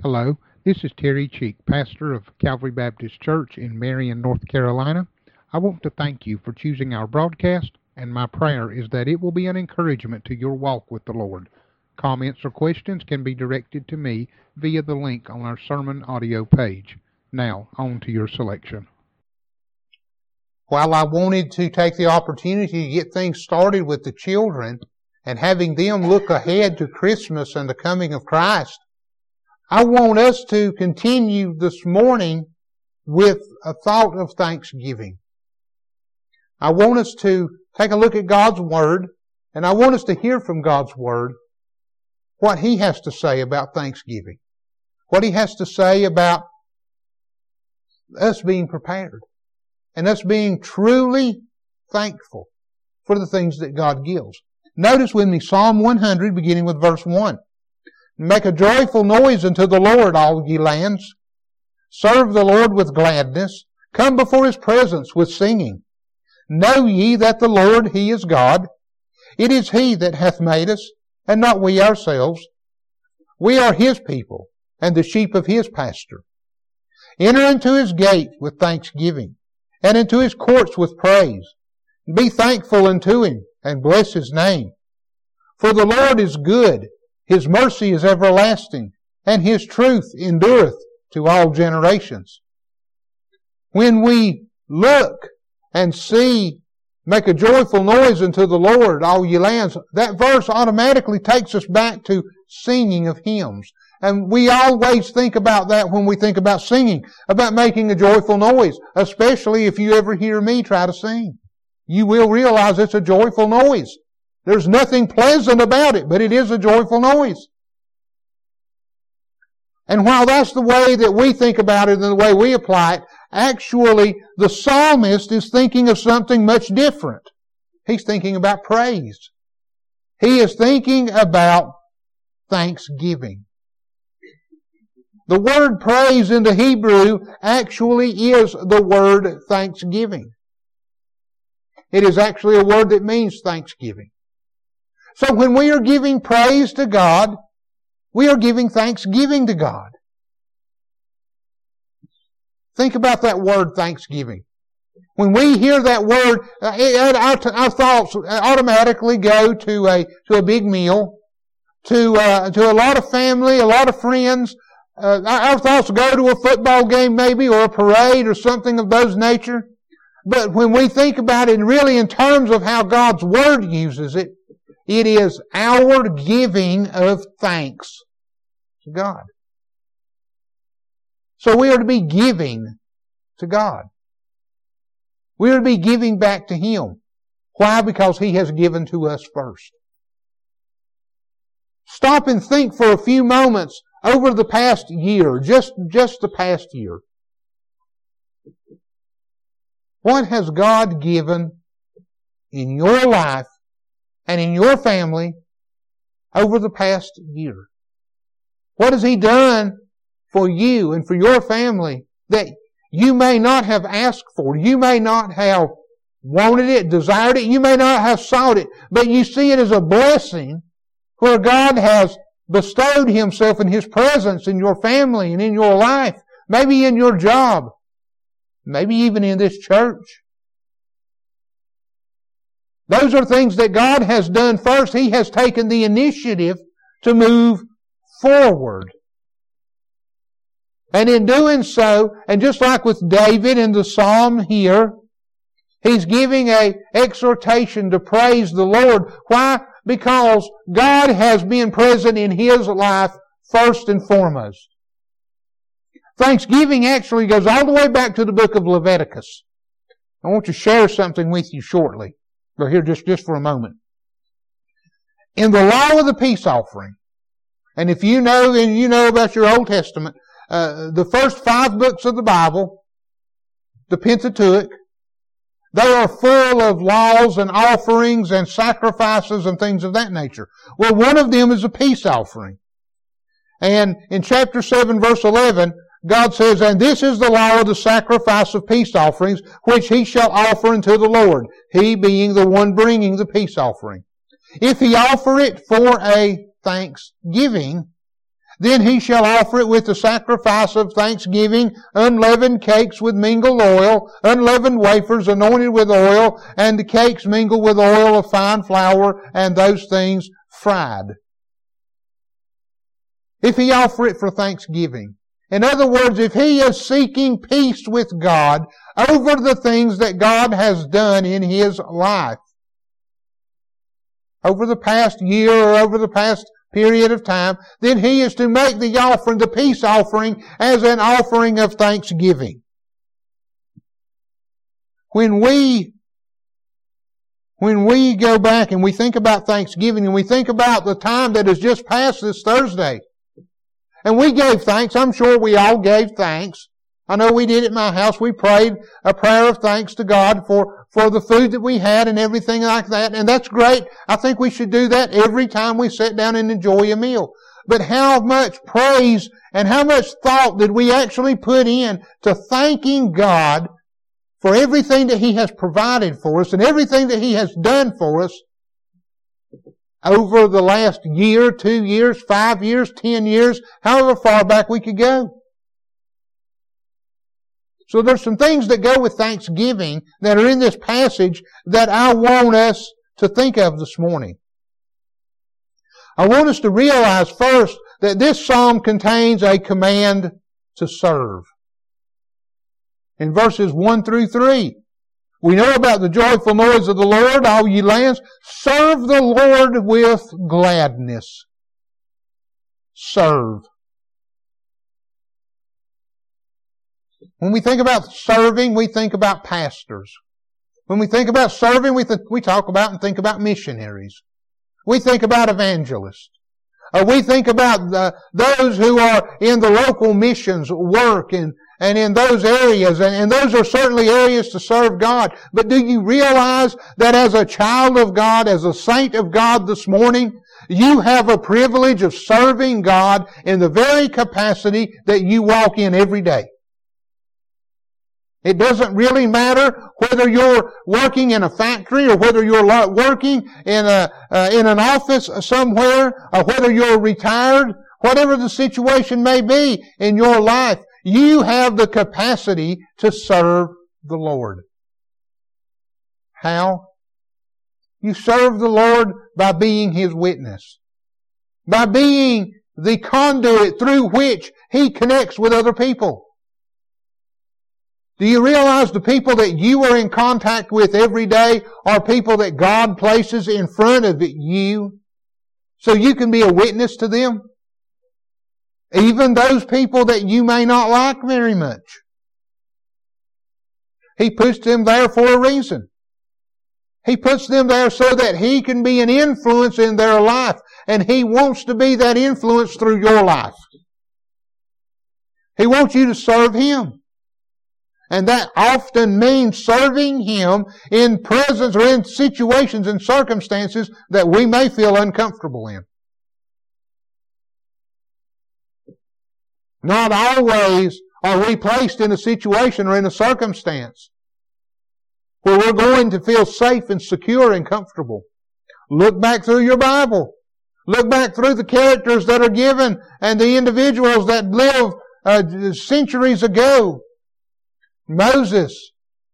Hello, this is Terry Cheek, pastor of Calvary Baptist Church in Marion, North Carolina. I want to thank you for choosing our broadcast, and my prayer is that it will be an encouragement to your walk with the Lord. Comments or questions can be directed to me via the link on our sermon audio page. Now, on to your selection. While I wanted to take the opportunity to get things started with the children and having them look ahead to Christmas and the coming of Christ, I want us to continue this morning with a thought of thanksgiving. I want us to take a look at God's Word, and I want us to hear from God's Word what He has to say about thanksgiving, what He has to say about us being prepared and us being truly thankful for the things that God gives. Notice with me Psalm 100, beginning with verse 1. Make a joyful noise unto the Lord, all ye lands. Serve the Lord with gladness. Come before His presence with singing. Know ye that the Lord, He is God. It is He that hath made us, and not we ourselves. We are His people, and the sheep of His pasture. Enter into His gate with thanksgiving, and into His courts with praise. Be thankful unto Him, and bless His name. For the Lord is good. His mercy is everlasting, and His truth endureth to all generations. When we look and see, make a joyful noise unto the Lord, all ye lands, that verse automatically takes us back to singing of hymns. And we always think about that when we think about singing, about making a joyful noise, especially if you ever hear me try to sing. You will realize it's a joyful noise. There's nothing pleasant about it, but it is a joyful noise. And while that's the way that we think about it and the way we apply it, actually the psalmist is thinking of something much different. He's thinking about praise. He is thinking about thanksgiving. The word praise in the Hebrew actually is the word thanksgiving. It is actually a word that means thanksgiving. So when we are giving praise to God, we are giving thanksgiving to God. Think about that word thanksgiving. When we hear that word, our thoughts automatically go to a big meal, to a lot of family, a lot of friends. Our thoughts go to a football game maybe, or a parade, or something of those nature. But when we think about it really in terms of how God's Word uses it, it is our giving of thanks to God. So we are to be giving to God. We are to be giving back to Him. Why? Because He has given to us first. Stop and think for a few moments over the past year, just the past year. What has God given in your life and in your family over the past year? What has He done for you and for your family that you may not have asked for? You may not have wanted it, desired it. You may not have sought it, but you see it as a blessing where God has bestowed Himself in His presence in your family and in your life, maybe in your job, maybe even in this church. Those are things that God has done first. He has taken the initiative to move forward. And in doing so, and just like with David in the psalm here, he's giving an exhortation to praise the Lord. Why? Because God has been present in his life first and foremost. Thanksgiving actually goes all the way back to the book of Leviticus. I want to share something with you shortly. But here just for a moment. In the law of the peace offering, and if you know, and you know about your Old Testament, the first 5 books of the Bible, the Pentateuch, they are full of laws and offerings and sacrifices and things of that nature. Well, one of them is a peace offering. And in chapter 7, verse 11, God says, "And this is the law of the sacrifice of peace offerings, which he shall offer unto the Lord, he being the one bringing the peace offering. If he offer it for a thanksgiving, Then he shall offer it with the sacrifice of thanksgiving, unleavened cakes with mingled oil, unleavened wafers anointed with oil, and the cakes mingled with oil of fine flour, and those things fried. If he offer it for thanksgiving. In other words, if he is seeking peace with God over the things that God has done in his life, over the past year or over the past period of time, then he is to make the offering, the peace offering, as an offering of thanksgiving. When we go back and we think about Thanksgiving and we think about the time that has just passed this Thursday, and we gave thanks, I'm sure we all gave thanks. I know we did at my house. We prayed a prayer of thanks to God for the food that we had and everything like that. And that's great. I think we should do that every time we sit down and enjoy a meal. But how much praise and how much thought did we actually put in to thanking God for everything that He has provided for us and everything that He has done for us over the last year, 2 years, 5 years, 10 years, however far back we could go? So there's some things that go with Thanksgiving that are in this passage that I want us to think of this morning. I want us to realize first that this psalm contains a command to serve. In verses 1 through 3, we know about the joyful noise of the Lord, all ye lands. Serve the Lord with gladness. Serve. When we think about serving, we think about pastors. When we think about serving, we talk about and think about missionaries. We think about evangelists. We think about those who are in the local missions work and in those areas. And those are certainly areas to serve God. But do you realize that as a child of God, as a saint of God this morning, you have a privilege of serving God in the very capacity that you walk in every day? It doesn't really matter whether you're working in a factory or whether you're working in an office somewhere or whether you're retired. Whatever the situation may be in your life, you have the capacity to serve the Lord. How? You serve the Lord by being His witness. By being the conduit through which He connects with other people. Do you realize the people that you are in contact with every day are people that God places in front of you so you can be a witness to them? Even those people that you may not like very much. He puts them there for a reason. He puts them there so that He can be an influence in their life. And He wants to be that influence through your life. He wants you to serve Him. And that often means serving Him in presence or in situations and circumstances that we may feel uncomfortable in. Not always are we placed in a situation or in a circumstance where we're going to feel safe and secure and comfortable. Look back through your Bible. Look back through the characters that are given and the individuals that lived centuries ago. Moses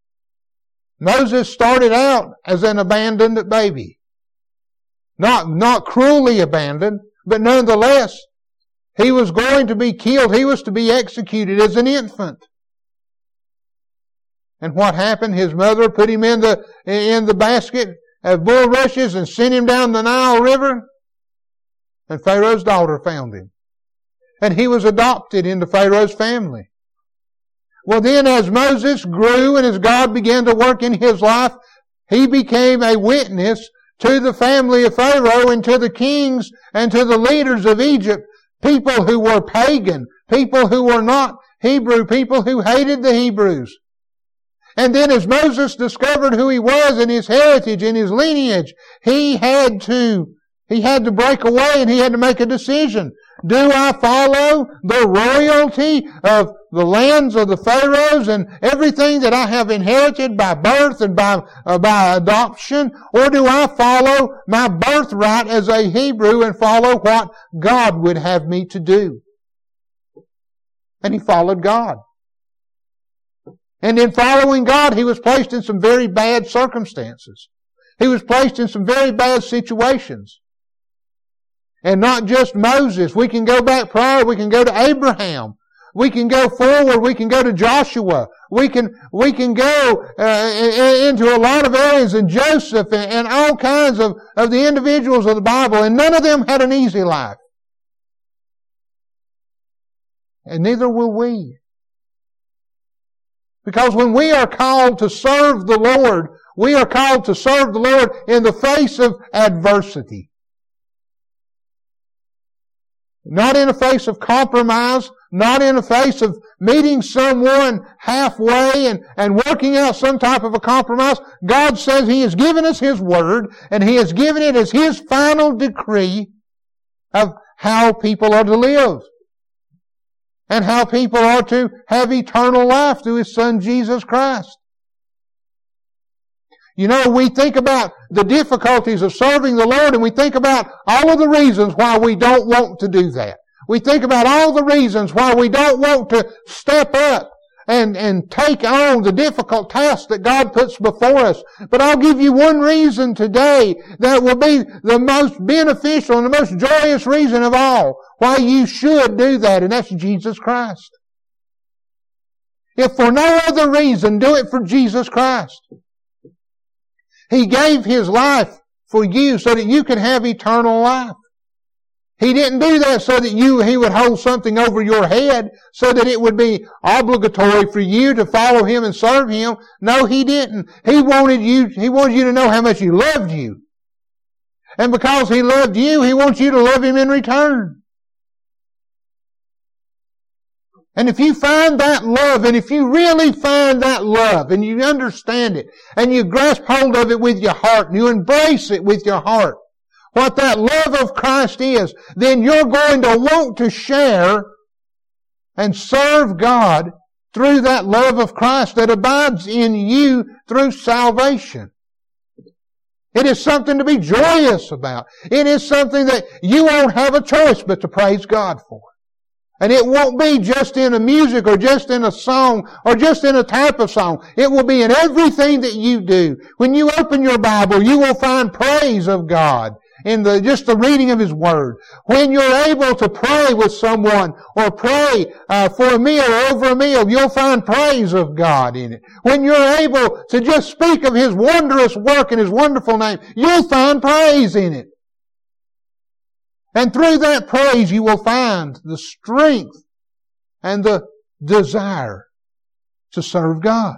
started out as an abandoned baby. Not cruelly abandoned, but nonetheless, he was going to be killed. He was to be executed as an infant. And what happened? His mother put him in the basket of bulrushes and sent him down the Nile River. And Pharaoh's daughter found him. And he was adopted into Pharaoh's family. Well then, as Moses grew and as God began to work in his life, he became a witness to the family of Pharaoh and to the kings and to the leaders of Egypt. People who were pagan, people who were not Hebrew, people who hated the Hebrews. And then as Moses discovered who he was and his heritage and his lineage, he had to break away and he had to make a decision. Do I follow the royalty of the lands of the Pharaohs and everything that I have inherited by birth and by adoption? Or do I follow my birthright as a Hebrew and follow what God would have me to do? And he followed God. And in following God, he was placed in some very bad circumstances. He was placed in some very bad situations. And not just Moses. We can go back prior. We can go to Abraham. We can go forward. We can go to Joshua. We can go into a lot of areas, and Joseph and all kinds of the individuals of the Bible. And none of them had an easy life. And neither will we. Because when we are called to serve the Lord, we are called to serve the Lord in the face of adversity. Not in the face of compromise, not in the face of meeting someone halfway and working out some type of a compromise. God says He has given us His Word, and He has given it as His final decree of how people are to live. And how people are to have eternal life through His Son Jesus Christ. You know, we think about the difficulties of serving the Lord, and we think about all of the reasons why we don't want to do that. We think about all the reasons why we don't want to step up and take on the difficult tasks that God puts before us. But I'll give you one reason today that will be the most beneficial and the most joyous reason of all why you should do that, and that's Jesus Christ. If for no other reason, do it for Jesus Christ. He gave His life for you so that you could have eternal life. He didn't do that so that He would hold something over your head so that it would be obligatory for you to follow Him and serve Him. No, He didn't. He wanted you to know how much He loved you. And because He loved you, He wants you to love Him in return. And if you find that love, and if you really find that love, and you understand it, and you grasp hold of it with your heart, and you embrace it with your heart, what that love of Christ is, then you're going to want to share and serve God through that love of Christ that abides in you through salvation. It is something to be joyous about. It is something that you won't have a choice but to praise God for. And it won't be just in a music or just in a song or just in a type of song. It will be in everything that you do. When you open your Bible, you will find praise of God in just the reading of His Word. When you're able to pray with someone or pray for a meal or over a meal, you'll find praise of God in it. When you're able to just speak of His wondrous work and His wonderful name, you'll find praise in it. And through that praise you will find the strength and the desire to serve God.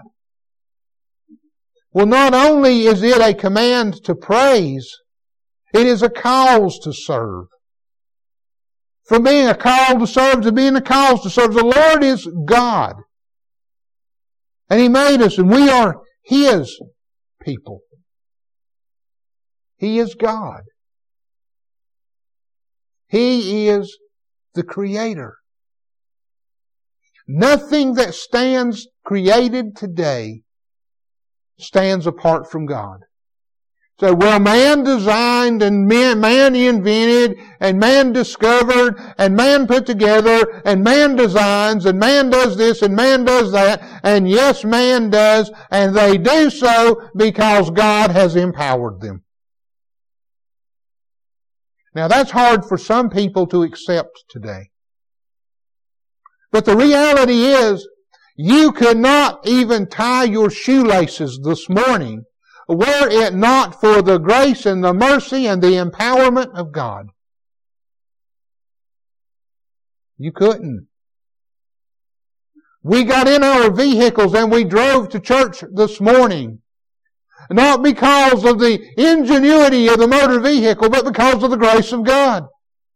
Well, not only is it a command to praise, it is a cause to serve. From being a call to serve to being a cause to serve. The Lord is God. And He made us, and we are His people. He is God. He is the Creator. Nothing that stands created today stands apart from God. So, well, man designed and man invented and man discovered and man put together and man designs and man does this and man does that, and yes, man does, and they do so because God has empowered them. Now, that's hard for some people to accept today. But the reality is, you could not even tie your shoelaces this morning were it not for the grace and the mercy and the empowerment of God. You couldn't. We got in our vehicles and we drove to church this morning. Not because of the ingenuity of the motor vehicle, but because of the grace of God.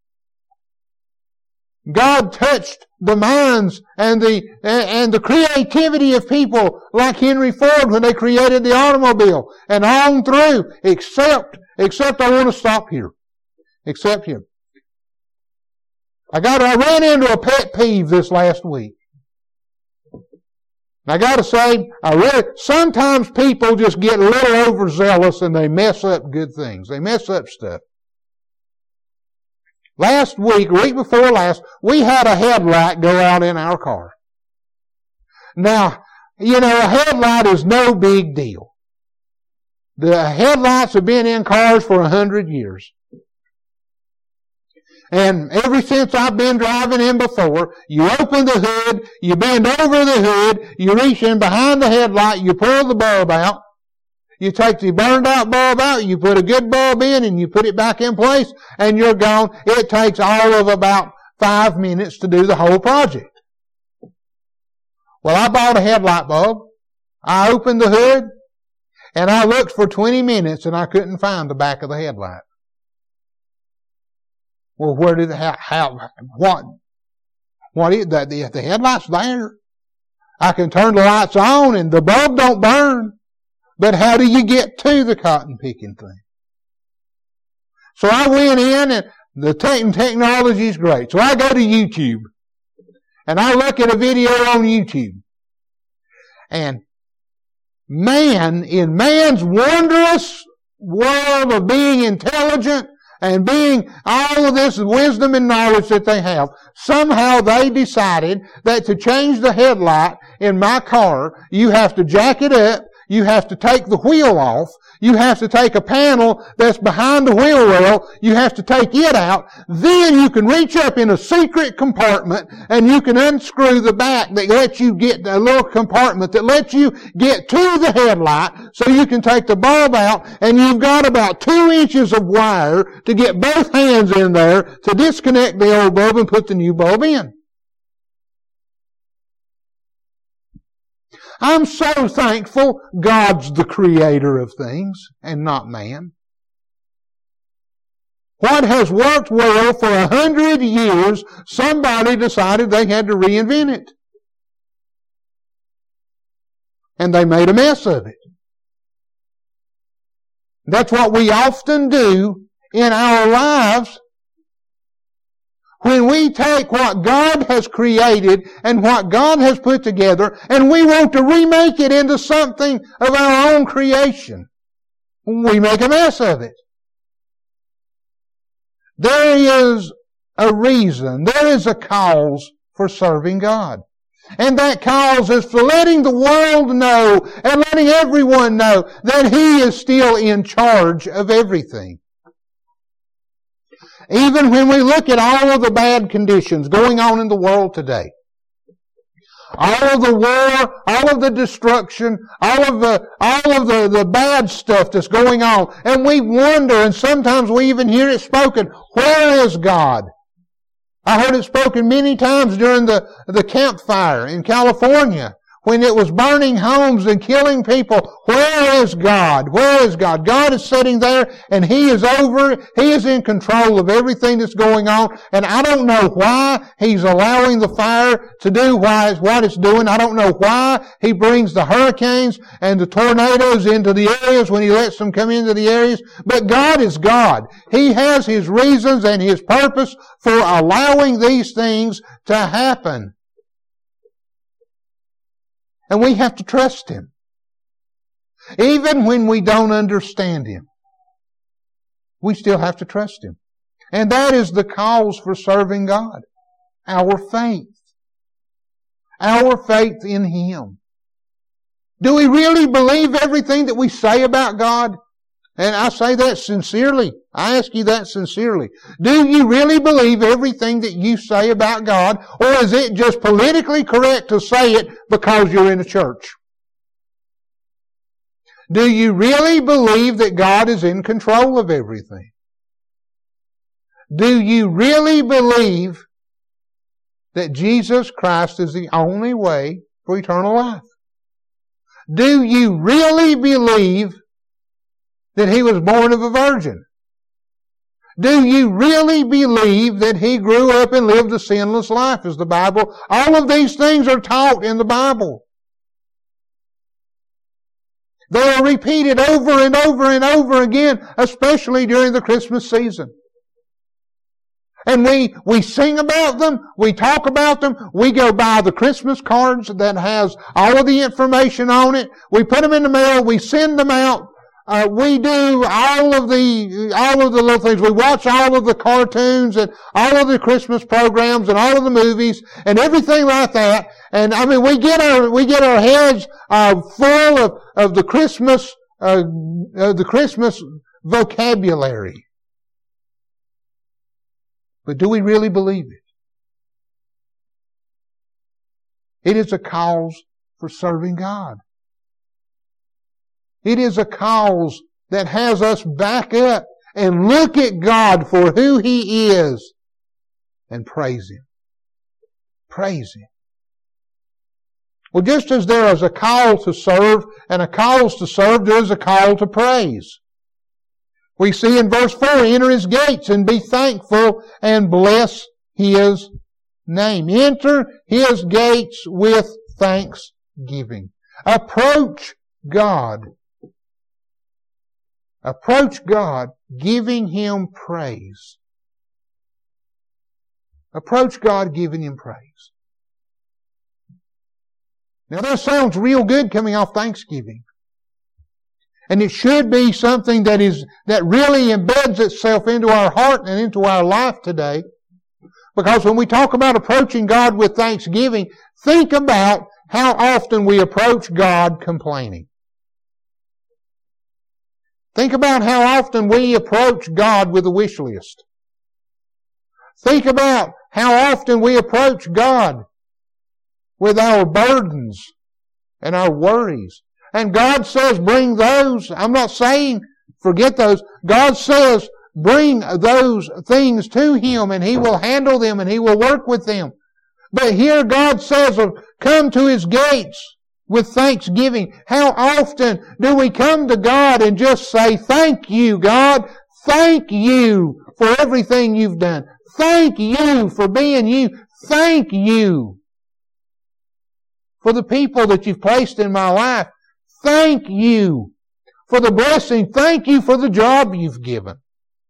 God touched the minds and the creativity of people like Henry Ford when they created the automobile, and on through, except I want to stop here. Except here. I ran into a pet peeve this last week. I got to say, sometimes people just get a little overzealous and they mess up good things. They mess up stuff. Last week before last, we had a headlight go out in our car. Now, a headlight is no big deal. The headlights have been in cars for 100 years. And ever since I've been driving in before, you open the hood, you bend over the hood, you reach in behind the headlight, you pull the bulb out, you take the burned out bulb out, you put a good bulb in, and you put it back in place, and you're gone. It takes all of about 5 minutes to do the whole project. Well, I bought a headlight bulb. I opened the hood, and I looked for 20 minutes, and I couldn't find the back of the headlight. Well, the headlight's there. I can turn the lights on and the bulb don't burn. But how do you get to the cotton picking thing? So I went in, and the technology is great. So I go to YouTube and I look at a video on YouTube. And in man's wondrous world of being intelligent, and being all of this wisdom and knowledge that they have, somehow they decided that to change the headlight in my car, you have to jack it up, you have to take the wheel off, you have to take a panel that's behind the wheel well, you have to take it out, then you can reach up in a secret compartment and you can unscrew the back that lets you get a little compartment that lets you get to the headlight so you can take the bulb out, and you've got about 2 inches of wire to get both hands in there to disconnect the old bulb and put the new bulb in. I'm so thankful God's the creator of things and not man. What has worked well for 100 years, somebody decided they had to reinvent it. And they made a mess of it. That's what we often do in our lives. When we take what God has created and what God has put together and we want to remake it into something of our own creation, we make a mess of it. There is a reason, there is a cause for serving God. And that cause is for letting the world know and letting everyone know that He is still in charge of everything. Even when we look at all of the bad conditions going on in the world today, all of the war, all of the destruction, all of the bad stuff that's going on, and we wonder, and sometimes we even hear it spoken, where is God? I heard it spoken many times during the campfire in California, when it was burning homes and killing people. Where is God? Where is God? God is sitting there and He is He is in control of everything that's going on. And I don't know why He's allowing the fire to do what it's doing. I don't know why He brings the hurricanes and the tornadoes into the areas when He lets them come into the areas. But God is God. He has His reasons and His purpose for allowing these things to happen. And we have to trust Him. Even when we don't understand Him, we still have to trust Him. And that is the cause for serving God. Our faith. Our faith in Him. Do we really believe everything that we say about God? And I say that sincerely. I ask you that sincerely. Do you really believe everything that you say about God? Or is it just politically correct to say it because you're in a church? Do you really believe that God is in control of everything? Do you really believe that Jesus Christ is the only way for eternal life? Do you really believe that He was born of a virgin? Do you really believe that He grew up and lived a sinless life as the Bible? All of these things are taught in the Bible. They are repeated over and over and over again, especially during the Christmas season. And we sing about them, we talk about them, we go buy the Christmas cards that has all of the information on it, we put them in the mail, we send them out, we do all of the little things, we watch all of the cartoons and all of the Christmas programs and all of the movies and everything like that. And I mean, we get our heads full of the Christmas vocabulary. But do we really believe it? It is a cause for serving God. It is a cause that has us back up and look at God for who He is and praise Him. Praise Him. Well, just as there is a call to serve and a cause to serve, there is a call to praise. We see in verse 4, enter His gates and be thankful and bless His name. Enter His gates with thanksgiving. Approach God. Approach God giving Him praise. Approach God giving Him praise. Now that sounds real good coming off Thanksgiving. And it should be something that really embeds itself into our heart and into our life today. Because when we talk about approaching God with thanksgiving, think about how often we approach God complaining. Think about how often we approach God with a wish list. Think about how often we approach God with our burdens and our worries. And God says, bring those. I'm not saying forget those. God says, bring those things to Him and He will handle them and He will work with them. But here God says, come to His gates with thanksgiving. How often do we come to God and just say, thank you, God. Thank you for everything you've done. Thank you for being you. Thank you for the people that you've placed in my life. Thank you for the blessing. Thank you for the job you've given.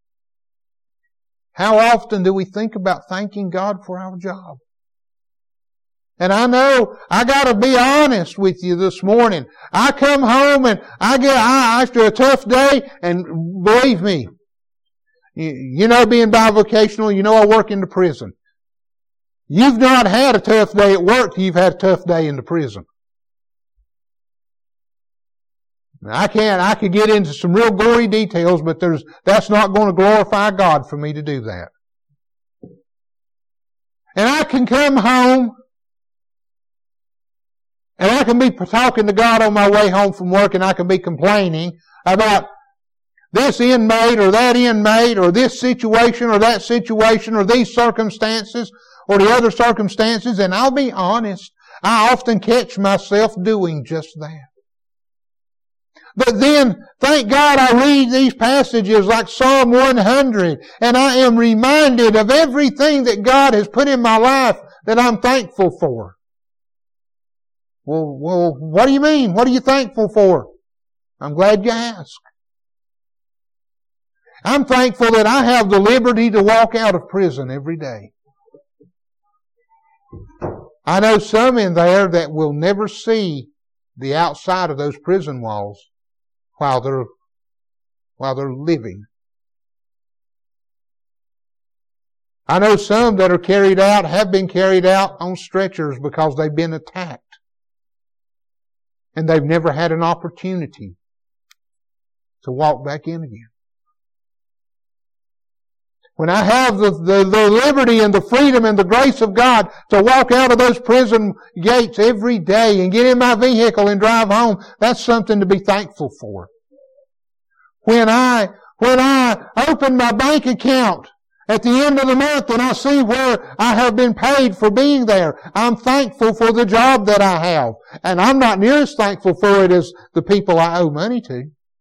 How often do we think about thanking God for our job? And I know I gotta be honest with you this morning. I come home and after a tough day, and believe me, you know, being bivocational, you know I work in the prison. You've not had a tough day at work, you've had a tough day in the prison. I could get into some real gory details, but that's not going to glorify God for me to do that. And I can come home and I can be talking to God on my way home from work and I can be complaining about this inmate or that inmate or this situation or that situation or these circumstances or the other circumstances, and I'll be honest, I often catch myself doing just that. But then, thank God I read these passages like Psalm 100, and I am reminded of everything that God has put in my life that I'm thankful for. Well, what do you mean? What are you thankful for? I'm glad you asked. I'm thankful that I have the liberty to walk out of prison every day. I know some in there that will never see the outside of those prison walls while they're living. I know some that have been carried out on stretchers because they've been attacked. And they've never had an opportunity to walk back in again. When I have the liberty and the freedom and the grace of God to walk out of those prison gates every day and get in my vehicle and drive home, that's something to be thankful for. When I open my bank account at the end of the month and I see where I have been paid for being there, I'm thankful for the job that I have. And I'm not near as thankful for it as the people I owe money to.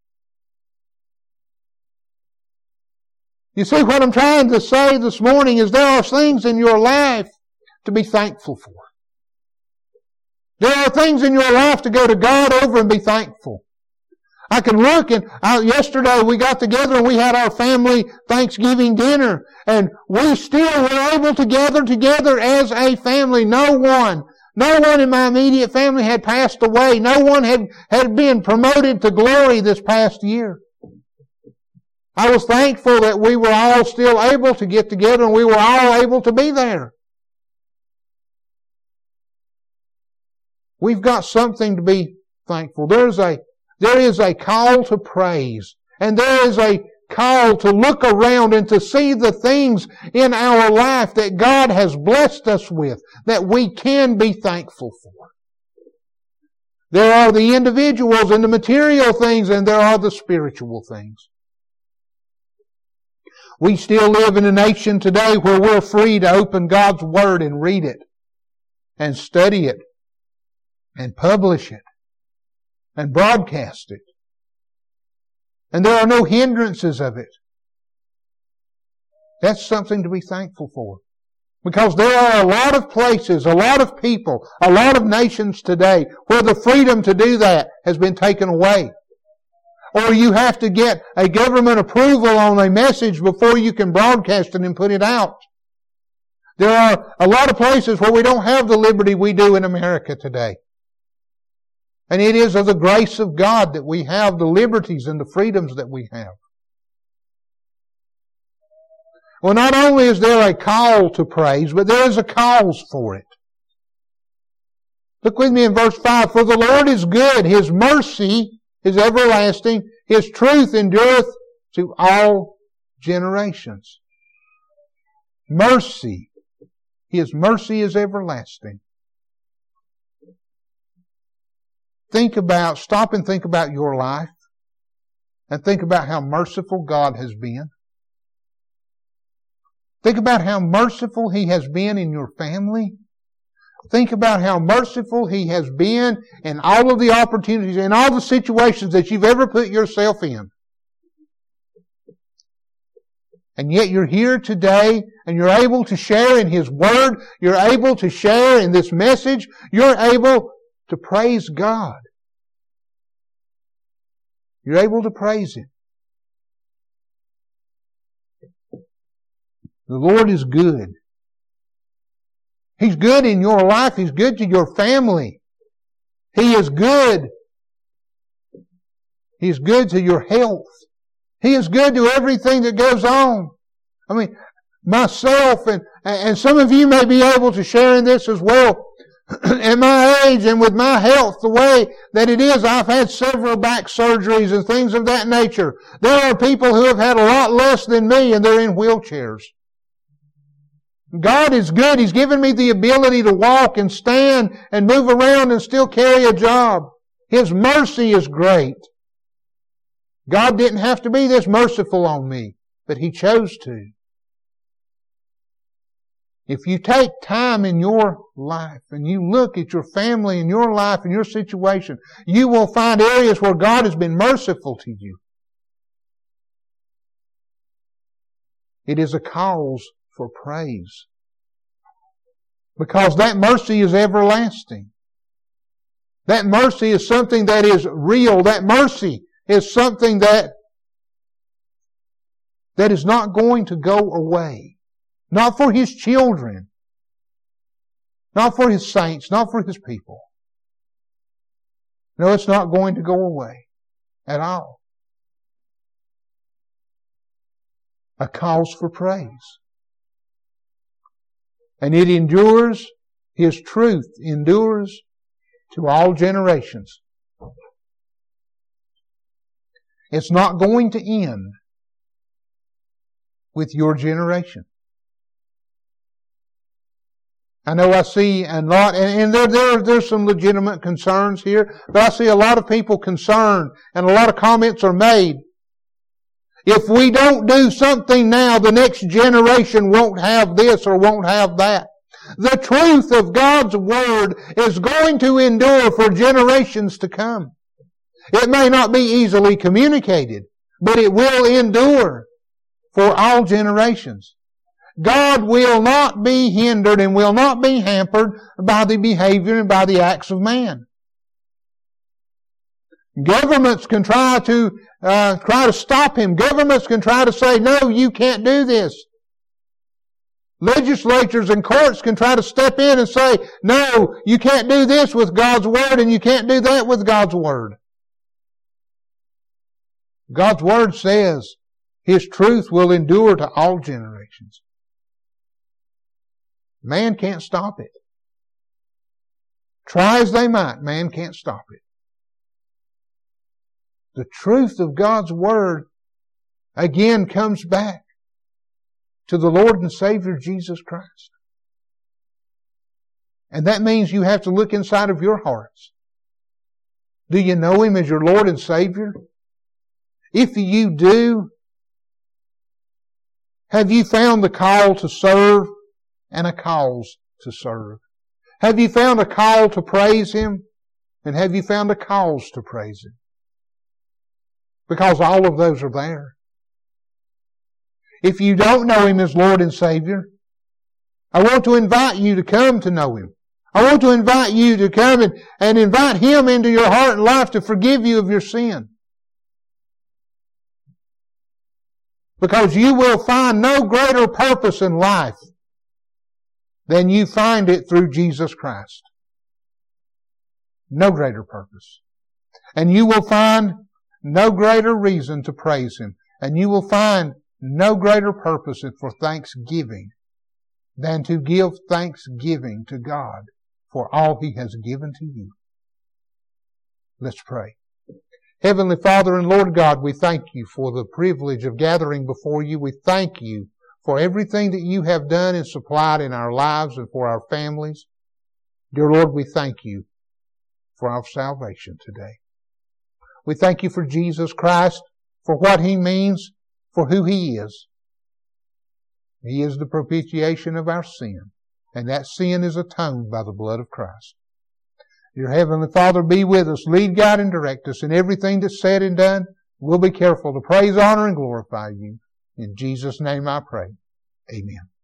You see, what I'm trying to say this morning is there are things in your life to be thankful for. There are things in your life to go to God over and be thankful. I can look and yesterday we got together and we had our family Thanksgiving dinner, and we still were able to gather together as a family. No one in my immediate family had passed away. No one had been promoted to glory this past year. I was thankful that we were all still able to get together and we were all able to be there. We've got something to be thankful. There is a call to praise, and there is a call to look around and to see the things in our life that God has blessed us with that we can be thankful for. There are the individuals and the material things, and there are the spiritual things. We still live in a nation today where we're free to open God's Word and read it and study it and publish it and broadcast it. And there are no hindrances of it. That's something to be thankful for. Because there are a lot of places, a lot of people, a lot of nations today where the freedom to do that has been taken away. Or you have to get a government approval on a message before you can broadcast it and put it out. There are a lot of places where we don't have the liberty we do in America today. And it is of the grace of God that we have the liberties and the freedoms that we have. Well, not only is there a call to praise, but there is a cause for it. Look with me in verse 5. For the Lord is good, His mercy is everlasting, His truth endureth to all generations. Mercy. His mercy is everlasting. Stop and think about your life and think about how merciful God has been. Think about how merciful He has been in your family. Think about how merciful He has been in all of the opportunities, in all the situations that you've ever put yourself in. And yet you're here today and you're able to share in His Word. You're able to share in this message. You're able to praise God. You're able to praise Him. The Lord is good. He's good in your life. He's good to your family. He is good. He's good to your health. He is good to everything that goes on. I mean, myself and some of you may be able to share in this as well. At my age and with my health the way that it is, I've had several back surgeries and things of that nature. There are people who have had a lot less than me and they're in wheelchairs. God is good. He's given me the ability to walk and stand and move around and still carry a job. His mercy is great. God didn't have to be this merciful on me, but He chose to. If you take time in your life and you look at your family and your life and your situation, you will find areas where God has been merciful to you. It is a cause for praise. Because that mercy is everlasting. That mercy is something that is real. That mercy is something that is not going to go away. Not for His children. Not for His saints. Not for His people. No, it's not going to go away at all. A cause for praise. And it endures, His truth endures to all generations. It's not going to end with your generation. I know I see a lot, and there's some legitimate concerns here, but I see a lot of people concerned, and a lot of comments are made. If we don't do something now, the next generation won't have this or won't have that. The truth of God's Word is going to endure for generations to come. It may not be easily communicated, but it will endure for all generations. God will not be hindered and will not be hampered by the behavior and by the acts of man. Governments can try to stop him. Governments can try to say, no, you can't do this. Legislatures and courts can try to step in and say, no, you can't do this with God's Word and you can't do that with God's Word. God's Word says His truth will endure to all generations. Man can't stop it. Try as they might, man can't stop it. The truth of God's Word again comes back to the Lord and Savior Jesus Christ. And that means you have to look inside of your hearts. Do you know Him as your Lord and Savior? If you do, have you found the call to serve and a cause to serve? Have you found a call to praise Him? And have you found a cause to praise Him? Because all of those are there. If you don't know Him as Lord and Savior, I want to invite you to come to know Him. I want to invite you to come and invite Him into your heart and life to forgive you of your sin. Because you will find no greater purpose in life than you find it through Jesus Christ. No greater purpose. And you will find no greater reason to praise Him. And you will find no greater purpose for thanksgiving than to give thanksgiving to God for all He has given to you. Let's pray. Heavenly Father and Lord God, we thank You for the privilege of gathering before You. We thank You for everything that You have done and supplied in our lives and for our families. Dear Lord, we thank You for our salvation today. We thank You for Jesus Christ, for what He means, for who He is. He is the propitiation of our sin, and that sin is atoned by the blood of Christ. Dear Heavenly Father, be with us, lead, guide, and direct us in everything that's said and done. We'll be careful to praise, honor, and glorify You. In Jesus' name I pray. Amen.